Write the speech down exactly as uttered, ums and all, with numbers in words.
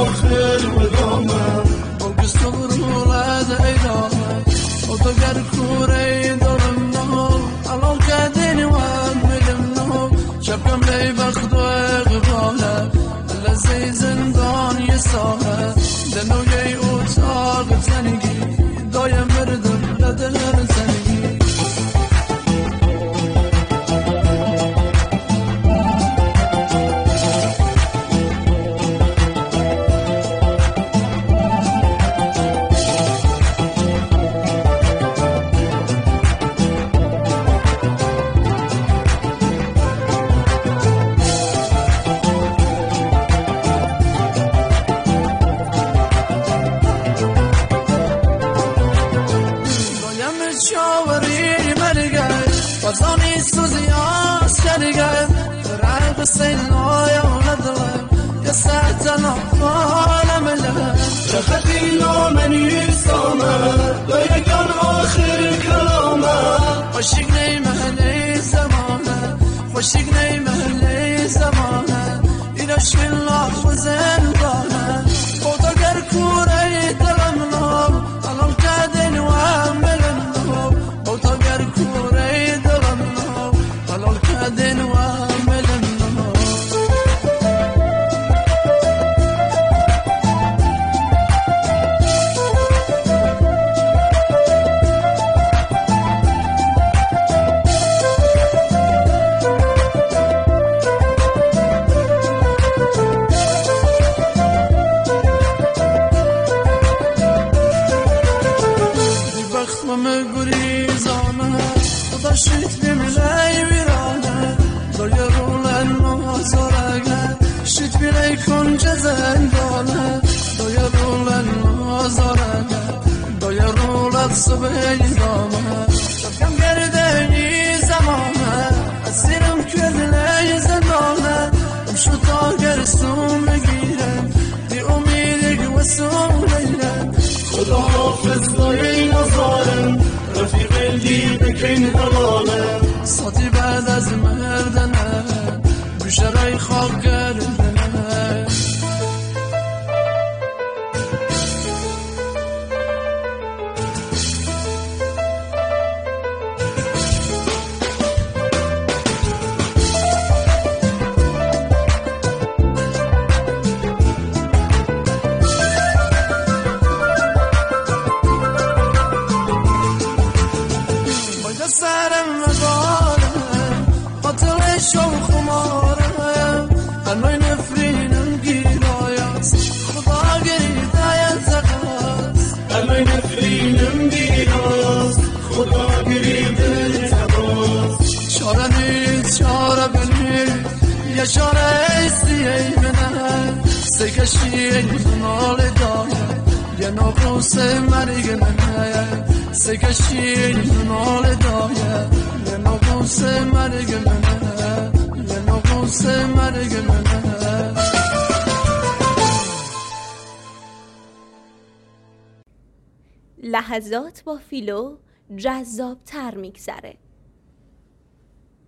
آخر ودامه وقصد رولاد ایدامه و تو گر کوره دارم نهو الان کدین وان میدم نهو شبکم لی بخت و اقباله لزی زندان یه ساله دنوی اتاق زنگی دایم مردم لدن زنگی شاوری مرگه وزانی سوزی آسکرگه رعب سینای ندلم یه ساعتنا فالم له رختی لامنی سامه دایگان آخر کلامه خوشیگ نی محلی زمانه خوشیگ نی محلی زمانه این عشق الله و زندانه خدا گر کوره دلم نام الان کدین و هم شیت بیملی ویرانه دایه رولن مازارگه شیت بیلی کنج زندانه دایه رولن مازارگه دایه رولت صبحی دامه شبکم گردنی زمانه اسیرم کردلی زندانه امشو تا گرسون بگیرم دی امیدی و سون لیرم خدا حافظ دایه نظارم رفیق دی بکن دلاله ساتی بعد از مردنه بشرای خاک گردنه سرم مدارم قاتل شو خمارم هنوی نفرینم گیرایست خدا گریدایت زقاست هنوی نفرینم گیرایست خدا گریدایت زقاست چاره نیست چاره بنید یه چاره ایستی ای منه سکشی نال دایم یه نقص مرگ منه سکشی نال دایه یه نقص مرگ منه یه نقص مرگ منه لحظات با فیلو جذاب تر میگذره.